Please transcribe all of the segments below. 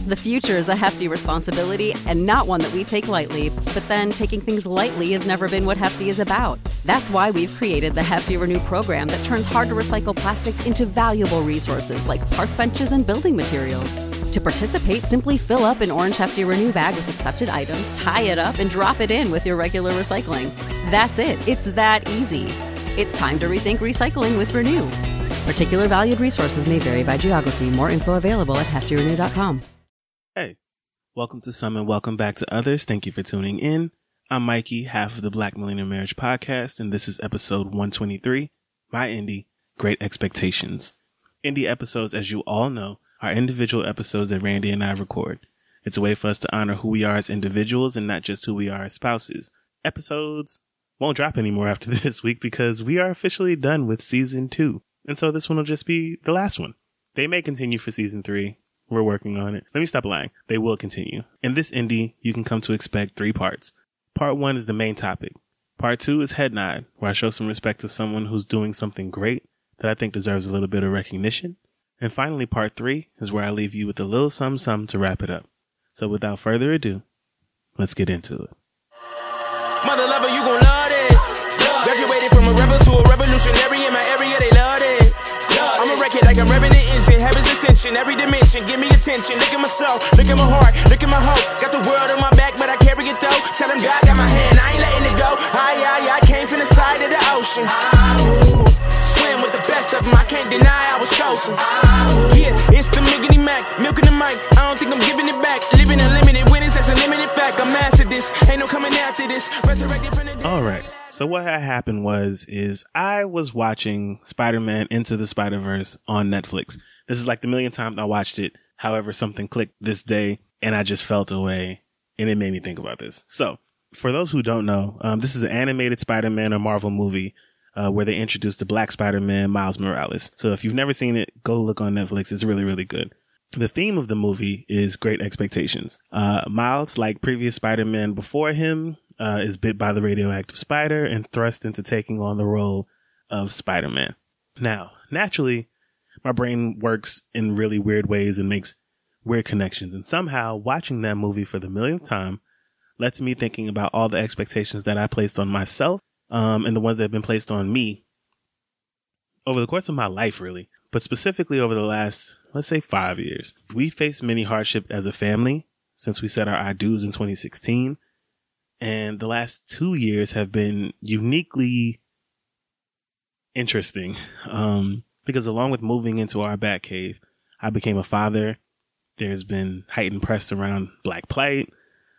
The future is a hefty responsibility and not one that we take lightly, but then taking things lightly has never been what Hefty is about. That's why we've created the Hefty Renew program that turns hard-to-recycle plastics into valuable resources like park benches and building materials. To participate, simply fill up an orange Hefty Renew bag with accepted items, tie it up, and drop it in with your regular recycling. That's it. It's that easy. It's time to rethink recycling with Renew. Particular valued resources may vary by geography. More info available at heftyrenew.com. Hey, welcome to some and welcome back to others. Thank you for tuning in. I'm Mikey, half of the Black Millionaire Marriage Podcast, and this is episode 123, my indie, Great Expectations. Indie episodes, as you all know, are individual episodes that Randy and I record. It's a way for us to honor who we are as individuals and not just who we are as spouses. Episodes won't drop anymore after this week because we are officially done with season 2. And so this one will just be the last one. They may continue for season 3. We're working on it. Let me stop lying. They will continue. In this indie, you can come to expect 3 parts. Part 1 is the main topic. Part 2 is Head Nod, where I show some respect to someone who's doing something great that I think deserves a little bit of recognition. And finally, Part 3 is where I leave you with a little something to wrap it up. So without further ado, let's get into it. Mother lover, you gon' love this. Graduated from a rebel to a revolutionary in my area, they love this. I'm a wreck it like I'm revving the engine. Heaven's ascension, every dimension, give me attention. Look at my soul, look at my heart, look at my hope. Got the world on my back, but I carry it though. Tell them God got my hand, I ain't letting it go. I came from the side of the ocean. Swim with the best of them, I can't deny I was chosen. Yeah, it's the Miggity Mac, milking the mic. I don't think I'm giving it back. Living unlimited winnings, that's a limited fact. I'm mastered this, ain't no coming after this. Resurrected from the dead. All right. So what had happened is I was watching Spider-Man Into the Spider-Verse on Netflix. This is like the millionth time I watched it. However, something clicked this day and I just felt away and it made me think about this. So for those who don't know, this is an animated Spider-Man or Marvel movie where they introduced the Black Spider-Man, Miles Morales. So if you've never seen it, go look on Netflix. It's really, really good. The theme of the movie is Great Expectations. Miles, like previous Spider-Man before him, is bit by the radioactive spider and thrust into taking on the role of Spider-Man. Now, naturally, my brain works in really weird ways and makes weird connections. And somehow watching that movie for the millionth time lets me thinking about all the expectations that I placed on myself, and the ones that have been placed on me over the course of my life, really. But specifically over the last, let's say 5 years. We faced many hardships as a family since we said our I do's in 2016. And the last 2 years have been uniquely interesting, because along with moving into our bat cave, I became a father. There's been heightened press around Black plight,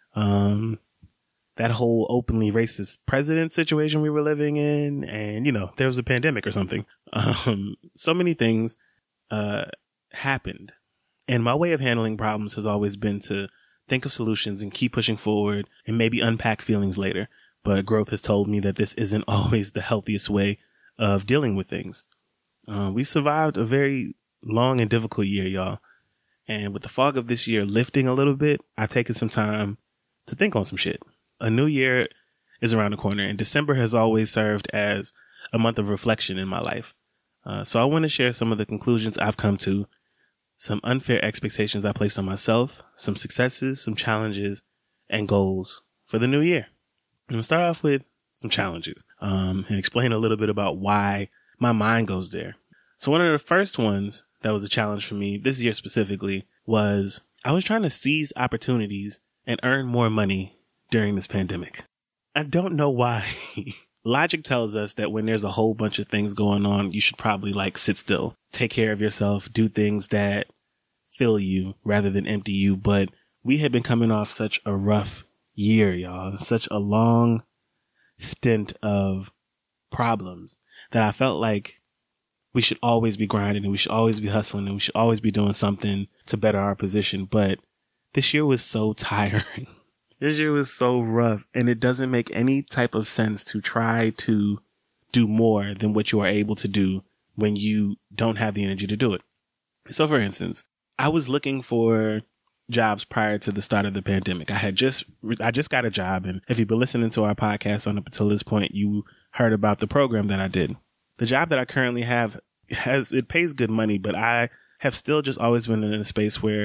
that whole openly racist president situation we were living in, and, you know, there was a pandemic or something. So many things happened. And my way of handling problems has always been to think of solutions and keep pushing forward and maybe unpack feelings later. But growth has told me that this isn't always the healthiest way of dealing with things. We survived a very long and difficult year, y'all. And with the fog of this year lifting a little bit, I've taken some time to think on some shit. A new year is around the corner, and December has always served as a month of reflection in my life. So I want to share some of the conclusions I've come to, some unfair expectations I placed on myself, some successes, some challenges, and goals for the new year. I'm going to start off with some challenges, and explain a little bit about why my mind goes there. So one of the first ones that was a challenge for me this year specifically was I was trying to seize opportunities and earn more money during this pandemic. I don't know why. Logic tells us that when there's a whole bunch of things going on, you should probably sit still, take care of yourself, do things that fill you rather than empty you. But we had been coming off such a rough year, y'all, such a long stint of problems that I felt like we should always be grinding and we should always be hustling and we should always be doing something to better our position. But this year was so tiring. This year was so rough, and it doesn't make any type of sense to try to do more than what you are able to do when you don't have the energy to do it. So for instance, I was looking for jobs prior to the start of the pandemic. I just got a job, and if you've been listening to our podcast on up until this point, you heard about the program that I did. The job that I currently have it pays good money, but I have still just always been in a space where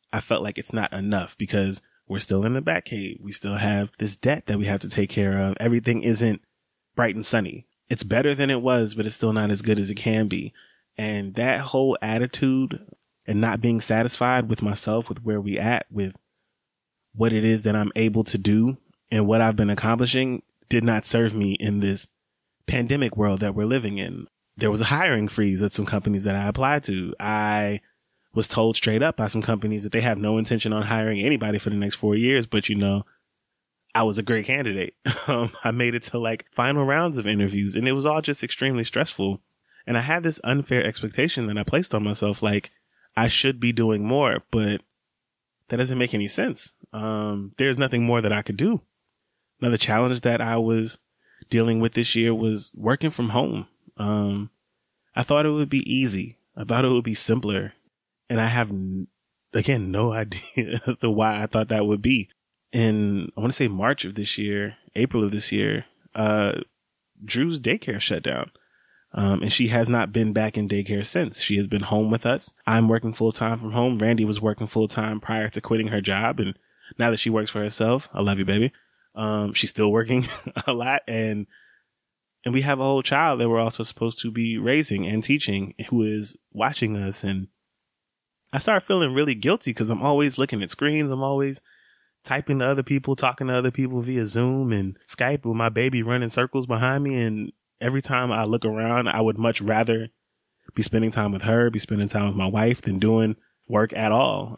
I felt like it's not enough because we're still in the Batcave. We still have this debt that we have to take care of. Everything isn't bright and sunny. It's better than it was, but it's still not as good as it can be. And that whole attitude and not being satisfied with myself, with where we at, with what it is that I'm able to do and what I've been accomplishing did not serve me in this pandemic world that we're living in. There was a hiring freeze at some companies that I applied to. I was told straight up by some companies that they have no intention on hiring anybody for the next 4 years. But, you know, I was a great candidate. I made it to like final rounds of interviews and it was all just extremely stressful. And I had this unfair expectation that I placed on myself, like I should be doing more, but that doesn't make any sense. There's nothing more that I could do. Another challenge that I was dealing with this year was working from home. I thought it would be easy. I thought it would be simpler. And I have, again, no idea as to why I thought that would be. In, I want to say March of this year, April of this year, Drew's daycare shut down. And she has not been back in daycare since. She has been home with us. I'm working full time from home. Randy was working full time prior to quitting her job. And now that she works for herself, I love you, baby. She's still working a lot. And we have a whole child that we're also supposed to be raising and teaching who is watching us. And I started feeling really guilty because I'm always looking at screens. I'm always typing to other people, talking to other people via Zoom and Skype with my baby running circles behind me. And every time I look around, I would much rather be spending time with her, be spending time with my wife than doing work at all.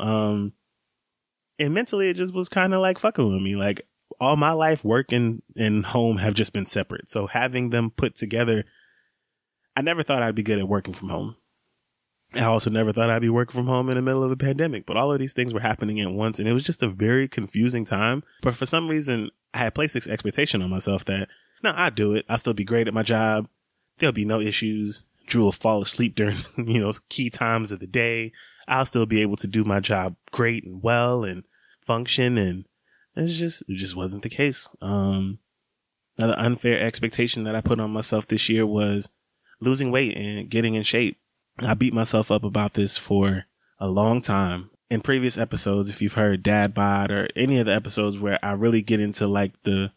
And mentally, it just was kind of like fucking with me. Like all my life, work and home have just been separate. So having them put together, I never thought I'd be good at working from home. I also never thought I'd be working from home in the middle of a pandemic, but all of these things were happening at once. And it was just a very confusing time. But for some reason, I had placed this expectation on myself that, no, I'll do it. I'll still be great at my job. There'll be no issues. Drew will fall asleep during, key times of the day. I'll still be able to do my job great and well and function. And it just wasn't the case. Another unfair expectation that I put on myself this year was losing weight and getting in shape. I beat myself up about this for a long time. In previous episodes, if you've heard Dad Bod or any of the episodes where I really get into like the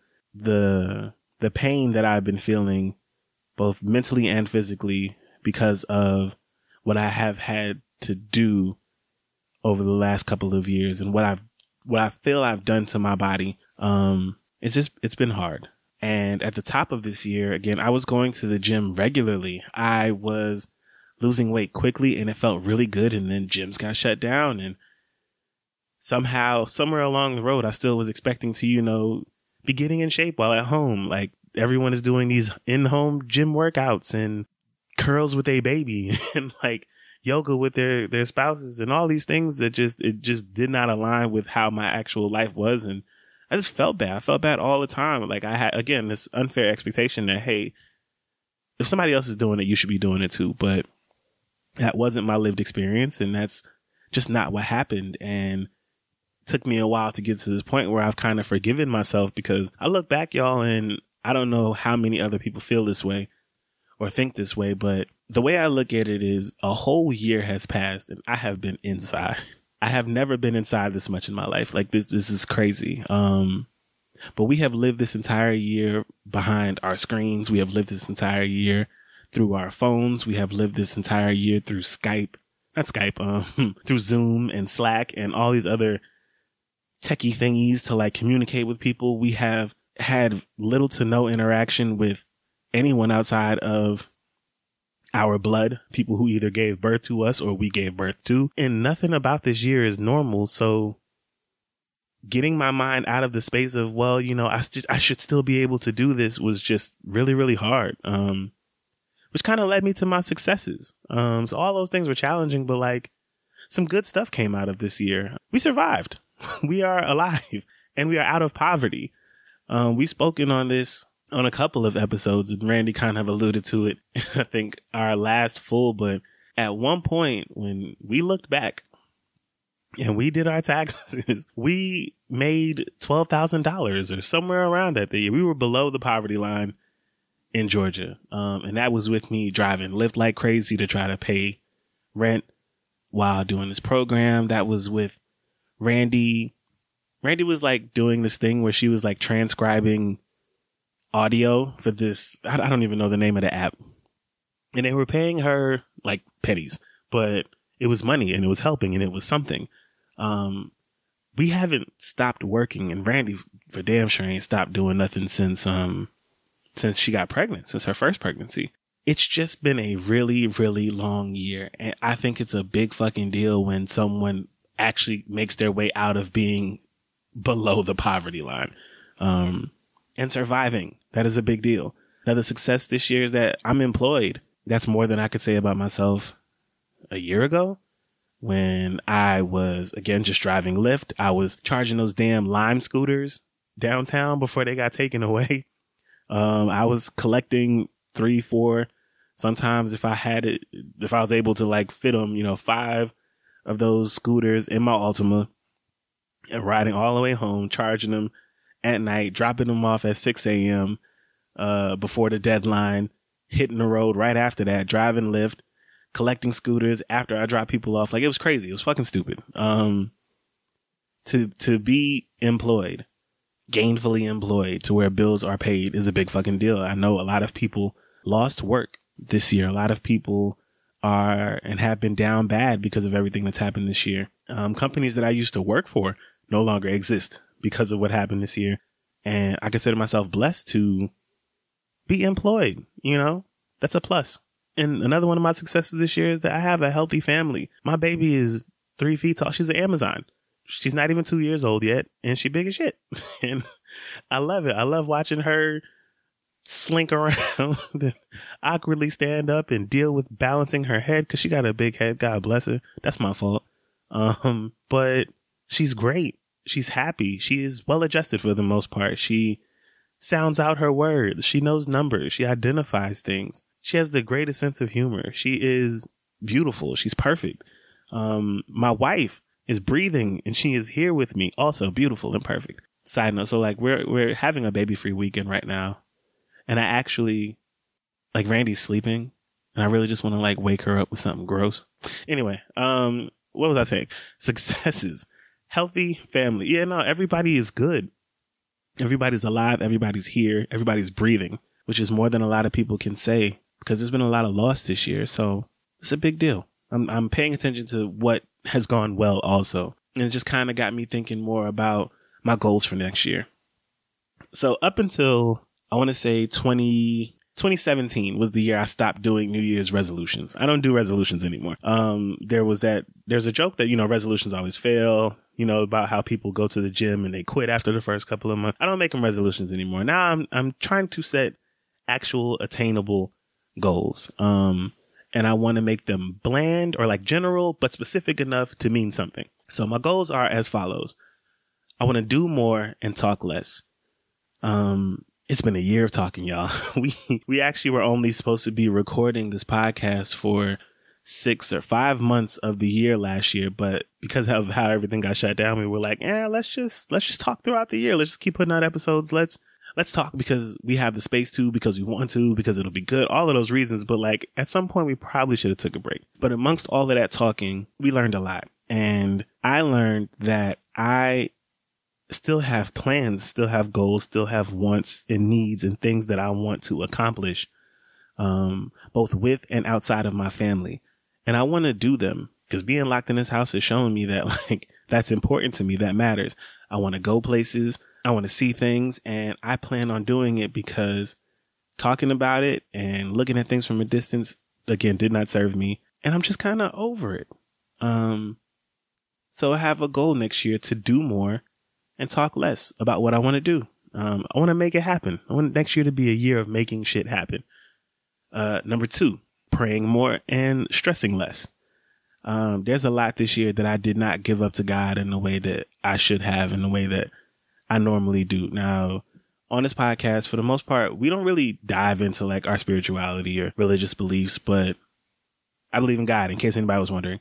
pain that I've been feeling both mentally and physically because of what I have had to do over the last couple of years and what I feel I've done to my body. It's been hard. And at the top of this year, again, I was going to the gym regularly. I was losing weight quickly and it felt really good. And then gyms got shut down and somehow somewhere along the road, I still was expecting to, be getting in shape while at home. Like everyone is doing these in-home gym workouts and curls with a baby and like yoga with their spouses and all these things that it just did not align with how my actual life was. And I just felt bad. I felt bad all the time. Like I had, again, this unfair expectation that, hey, if somebody else is doing it, you should be doing it too. But that wasn't my lived experience. And that's just not what happened. And took me a while to get to this point where I've kind of forgiven myself because I look back, y'all, and I don't know how many other people feel this way or think this way, but the way I look at it is a whole year has passed and I have been inside. I have never been inside this much in my life. Like this is crazy. But we have lived this entire year behind our screens. We have lived this entire year through our phones. We have lived this entire year through through Zoom and Slack and all these other techie thingies to like communicate with people. We have had little to no interaction with anyone outside of our blood, people who either gave birth to us or we gave birth to. And nothing about this year is normal. So getting my mind out of the space of, well, I should still be able to do this was just really, really hard. Which kind of led me to my successes. So all those things were challenging, but like some good stuff came out of this year. We survived. We are alive and we are out of poverty. We've spoken on this on a couple of episodes and Randy kind of alluded to it. I think our last full, but at one point when we looked back and we did our taxes, we made $12,000 or somewhere around that year. We were below the poverty line in Georgia. And that was with me driving Lyft like crazy to try to pay rent while doing this program. That was with Randy was like doing this thing where she was like transcribing audio for this. I don't even know the name of the app. And they were paying her like pennies, but it was money and it was helping and it was something. We haven't stopped working, and Randy for damn sure ain't stopped doing nothing since she got pregnant, since her first pregnancy. It's just been a really, really long year. And I think it's a big fucking deal when someone actually makes their way out of being below the poverty line, and surviving. That is a big deal. Another success this year is that I'm employed. That's more than I could say about myself a year ago. When I was, again, just driving Lyft, I was charging those damn Lime scooters downtown before they got taken away. I was collecting 3, 4, sometimes if I was able to like fit them, 5 of those scooters in my Altima and riding all the way home, charging them at night, dropping them off at 6 a.m. Before the deadline, hitting the road right after that, driving Lyft, collecting scooters after I drop people off. Like, it was crazy. It was fucking stupid. To be employed, gainfully employed to where bills are paid is a big fucking deal. I know a lot of people lost work this year. A lot of people are and have been down bad because of everything that's happened this year. Companies that I used to work for no longer exist because of what happened this year. And I consider myself blessed to be employed. That's a plus. And another one of my successes this year is that I have a healthy family. My baby is 3 feet tall. She's an Amazon. She's not even 2 years old yet, and she big as shit. And I love it. I love watching her slink around and awkwardly stand up and deal with balancing her head because she got a big head. God bless her. That's my fault. But she's great. She's happy. She is well adjusted for the most part. She sounds out her words. She knows numbers. She identifies things. She has the greatest sense of humor. She is beautiful. She's perfect. My wife is breathing and she is here with me. Also beautiful and perfect. Side note. So like we're having a baby free weekend right now. And I actually, like, Randy's sleeping and I really just want to like wake her up with something gross. Anyway, what was I saying? Successes, healthy family. Yeah, no, everybody is good. Everybody's alive. Everybody's here. Everybody's breathing, which is more than a lot of people can say because there's been a lot of loss this year. So it's a big deal. I'm paying attention to what has gone well also. And it just kind of got me thinking more about my goals for next year. So up until I want to say 2017 was the year I stopped doing New Year's resolutions. I don't do resolutions anymore. There's a joke that, resolutions always fail, about how people go to the gym and they quit after the first couple of months. I don't make them resolutions anymore. Now I'm trying to set actual attainable goals. And I want to make them bland or like general, but specific enough to mean something. So my goals are as follows. I want to do more and talk less. It's been a year of talking, y'all. We actually were only supposed to be recording this podcast for 6 or 5 months of the year last year, but because of how everything got shut down, we were like, let's just talk throughout the year. Let's just keep putting out episodes. Let's talk because we have the space to, because we want to, because it'll be good. All of those reasons. But like at some point we probably should have took a break. But amongst all of that talking, we learned a lot. And I learned that I still have plans, still have goals, still have wants and needs and things that I want to accomplish, both with and outside of my family. And I want to do them because being locked in this house has shown me that like that's important to me. That matters. I want to go places. I want to see things, and I plan on doing it because talking about it and looking at things from a distance, again, did not serve me. And I'm just kind of over it. So I have a goal next year to do more and talk less about what I want to do. I want to make it happen. I want next year to be a year of making shit happen. Number 2, praying more and stressing less. There's a lot this year that I did not give up to God in the way that I should have, in the way that I normally do. Now, on this podcast, for the most part, we don't really dive into like our spirituality or religious beliefs, but I believe in God, in case anybody was wondering.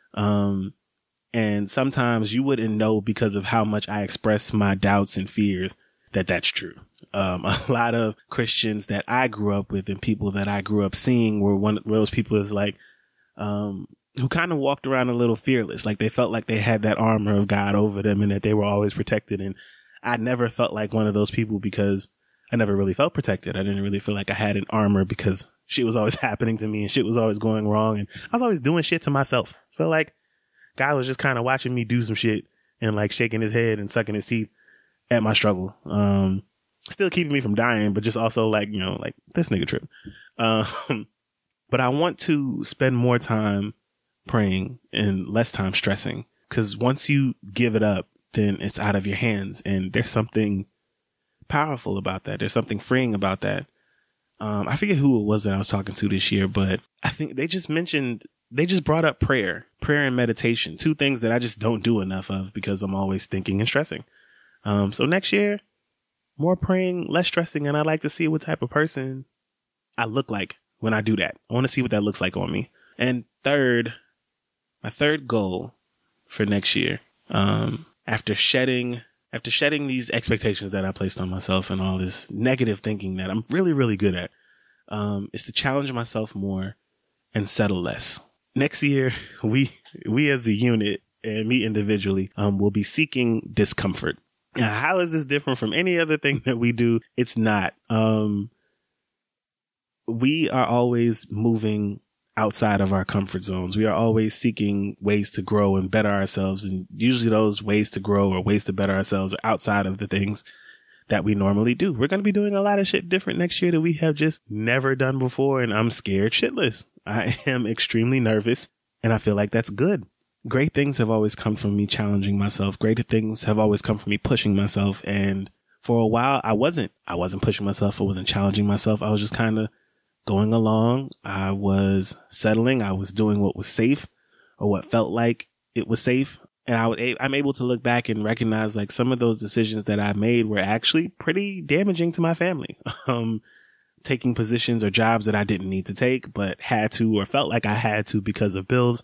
And sometimes you wouldn't know because of how much I express my doubts and fears that that's true. A lot of Christians that I grew up with and people that I grew up seeing were one of those people is like, who kind of walked around a little fearless. Like they felt like they had that armor of God over them and that they were always protected. And I never felt like one of those people because I never really felt protected. I didn't really feel like I had an armor because shit was always happening to me and shit was always going wrong. And I was always doing shit to myself. I felt like God was just kind of watching me do some shit and like shaking his head and sucking his teeth at my struggle. Still keeping me from dying, but just also like, you know, like this nigga trip. But I want to spend more time praying and less time stressing, because once you give it up, then it's out of your hands, and there's something powerful about that. There's something freeing about that. I forget who it was that I was talking to this year, but I think they just brought up prayer and meditation, two things that I just don't do enough of because I'm always thinking and stressing. So next year, more praying, less stressing, and I'd like to see what type of person I look like when I do that. I want to see what that looks like on me. And my third goal for next year, after shedding these expectations that I placed on myself and all this negative thinking that I'm really, really good at, is to challenge myself more and settle less. Next year, we as a unit and me individually, will be seeking discomfort. Now, how is this different from any other thing that we do? It's not. We are always moving outside of our comfort zones. We are always seeking ways to grow and better ourselves. And usually those ways to grow or ways to better ourselves are outside of the things that we normally do. We're going to be doing a lot of shit different next year that we have just never done before. And I'm scared shitless. I am extremely nervous, and I feel like that's good. Great things have always come from me challenging myself. Greater things have always come from me pushing myself. And for a while, I wasn't pushing myself. I wasn't challenging myself. I was just kind of going along. I was settling. I was doing what was safe or what felt like it was safe. And I'm able to look back and recognize like some of those decisions that I made were actually pretty damaging to my family. Taking positions or jobs that I didn't need to take, but had to, or felt like I had to because of bills.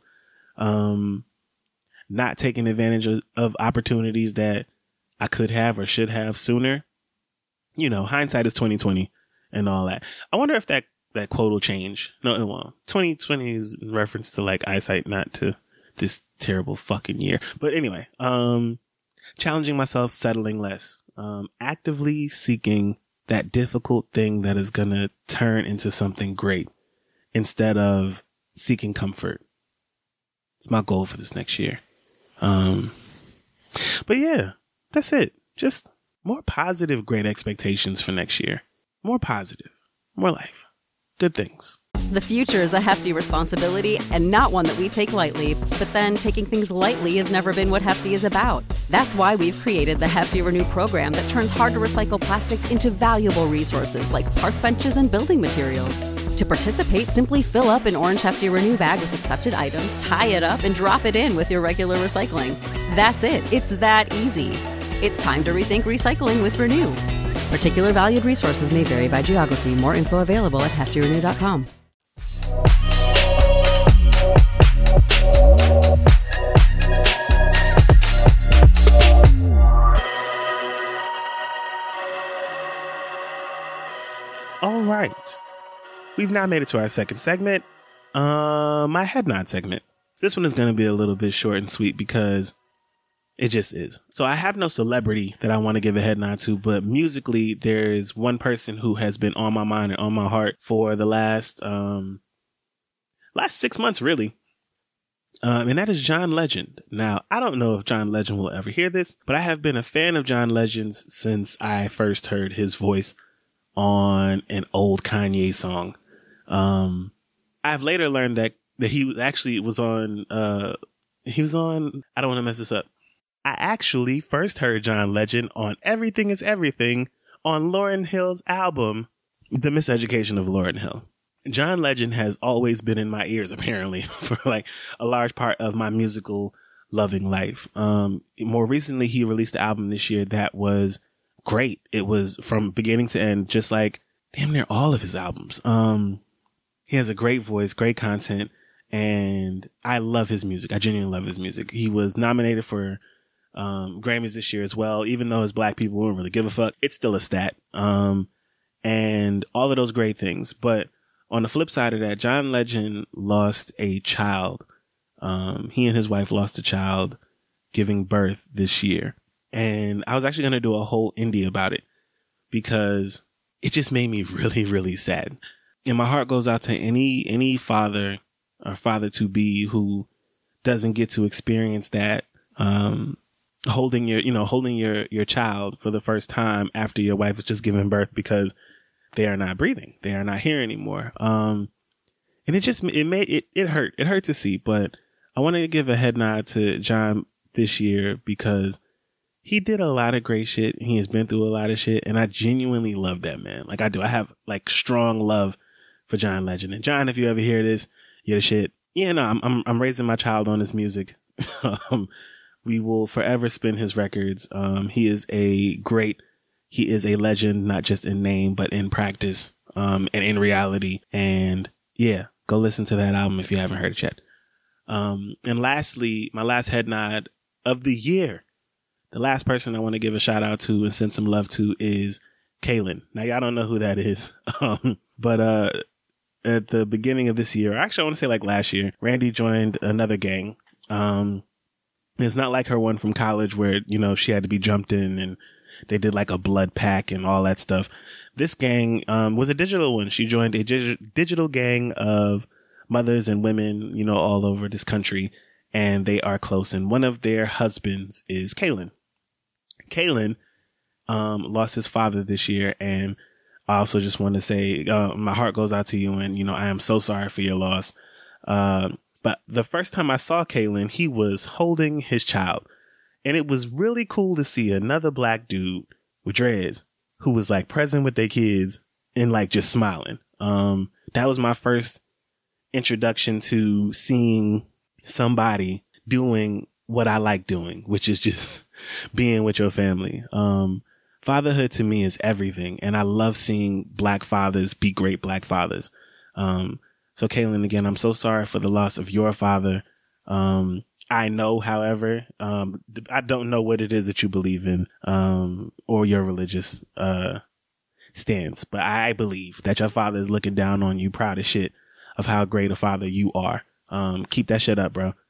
Not taking advantage of opportunities that I could have or should have sooner. You know, hindsight is 20/20 and all that. I wonder if that quote will change. No, it won't. 2020 is in reference to like eyesight, not to this terrible fucking year. But anyway, challenging myself, settling less, actively seeking that difficult thing that is going to turn into something great instead of seeking comfort. It's my goal for this next year. But yeah, that's it. Just more positive, great expectations for next year. More positive, more life, good things. The future is a hefty responsibility and not one that we take lightly. But then taking things lightly has never been what Hefty is about. That's why we've created the Hefty Renew program that turns hard to recycle plastics into valuable resources like park benches and building materials. To participate, simply fill up an orange Hefty Renew bag with accepted items, tie it up, and drop it in with your regular recycling. That's it. It's that easy. It's time to rethink recycling with Renew. Particular valued resources may vary by geography. More info available at heftyrenew.com. All right. We've now made it to our second segment, my head nod segment. This one is going to be a little bit short and sweet because it just is. So I have no celebrity that I want to give a head nod to, but musically, there is one person who has been on my mind and on my heart for the last 6 months, really. And that is John Legend. Now, I don't know if John Legend will ever hear this, but I have been a fan of John Legend's since I first heard his voice on an old Kanye song. I've later learned that he actually was on, I don't want to mess this up. I actually first heard John Legend on Everything is Everything on Lauryn Hill's album, The Miseducation of Lauryn Hill. John Legend has always been in my ears, apparently, for like a large part of my musical loving life. More recently, he released an album this year that was great. It was from beginning to end, just like damn near all of his albums. He has a great voice, great content, and I love his music. I genuinely love his music. He was nominated for Grammys this year as well, even though his black people wouldn't really give a fuck. It's still a stat. And all of those great things. But on the flip side of that, John Legend lost a child He and his wife lost a child giving birth this year. And I was actually going to do a whole indie about it because it just made me really, really sad. And my heart goes out to any father or father to be who doesn't get to experience that, holding your child for the first time after your wife has just given birth because they are not breathing. They are not here anymore. And it hurt. It hurt to see, but I want to give a head nod to John this year because he did a lot of great shit. He has been through a lot of shit, and I genuinely love that man. Like I do. I have like strong love for John Legend. And John, if you ever hear this, you're the shit. Yeah, no, I'm raising my child on his music. We will forever spin his records. He is a legend, not just in name, but in practice, and in reality. And yeah, go listen to that album if you haven't heard it yet. And lastly, my last head nod of the year. The last person I want to give a shout out to and send some love to is Kaylin. Now, y'all don't know who that is. But at the beginning of this year, actually, I want to say like last year, Randy joined another gang. It's not like her one from college where, she had to be jumped in and they did like a blood pack and all that stuff. This gang, was a digital one. She joined a digital gang of mothers and women, all over this country, and they are close. And one of their husbands is Kaylin. Kaylin, lost his father this year, and I also just want to say, my heart goes out to you, and, I am so sorry for your loss. But the first time I saw Kaylin, he was holding his child, and it was really cool to see another black dude with dreads who was like present with their kids and like just smiling. That was my first introduction to seeing somebody doing what I like doing, which is just being with your family. Fatherhood to me is everything. And I love seeing black fathers be great black fathers. So Kaylin, again, I'm so sorry for the loss of your father. I know, however, I don't know what it is that you believe in, or your religious, stance, but I believe that your father is looking down on you, proud as shit of how great a father you are. Keep that shit up, bro.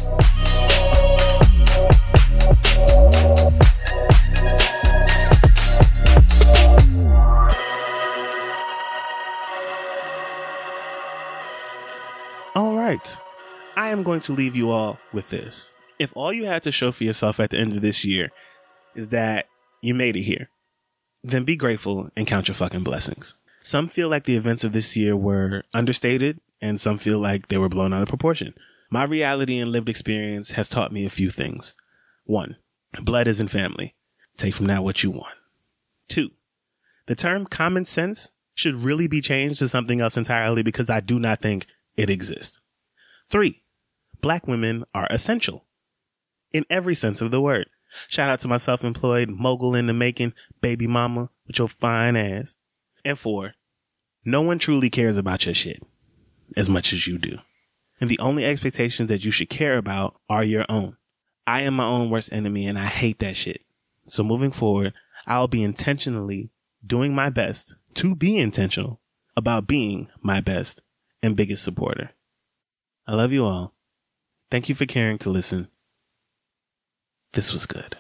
All right. I am going to leave you all with this. If all you had to show for yourself at the end of this year is that you made it here, then be grateful and count your fucking blessings. Some feel like the events of this year were understated, and some feel like they were blown out of proportion. My reality and lived experience has taught me a few things. 1, blood isn't family. Take from that what you want. 2, the term common sense should really be changed to something else entirely because I do not think it exists. 3, black women are essential in every sense of the word. Shout out to my self-employed mogul in the making, baby mama with your fine ass. And 4, no one truly cares about your shit as much as you do. And the only expectations that you should care about are your own. I am my own worst enemy and I hate that shit. So moving forward, I'll be intentionally doing my best to be intentional about being my best and biggest supporter. I love you all. Thank you for caring to listen. This was good.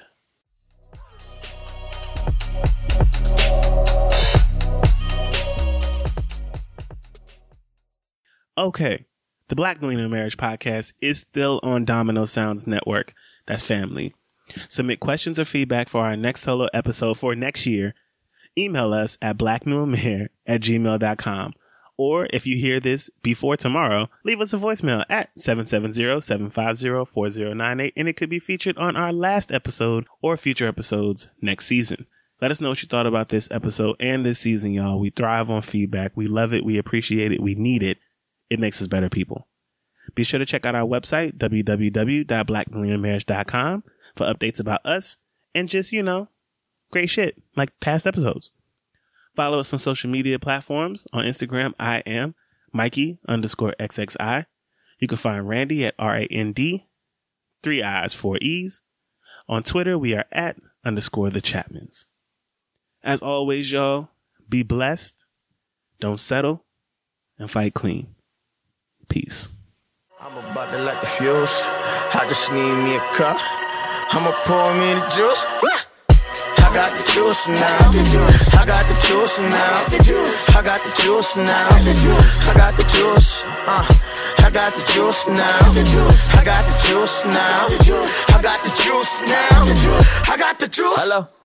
Okay. The Black Millionaire Marriage Podcast is still on Domino Sounds Network. That's family. Submit questions or feedback for our next solo episode for next year. Email us at blackmillionaire@gmail.com. Or if you hear this before tomorrow, leave us a voicemail at 770-750-4098, and it could be featured on our last episode or future episodes next season. Let us know what you thought about this episode and this season, y'all. We thrive on feedback. We love it. We appreciate it. We need it. It makes us better people. Be sure to check out our website, www.blackmillionairemarriage.com, for updates about us and just, great shit like past episodes. Follow us on social media platforms. On Instagram, I am Mikey_XXI. You can find Randy at RAND, 3 I's, 4 E's. On Twitter, we are at _the Chapmans. As always, y'all, be blessed, don't settle, and fight clean. Peace. I'm about to light the fuse. I just need me a cup. I'ma pour me the juice. I got the juice now. I got the juice now. I got the juice now. I got the juice. I got the juice now. I got the juice now. I got the juice now. I got the juice. Hello.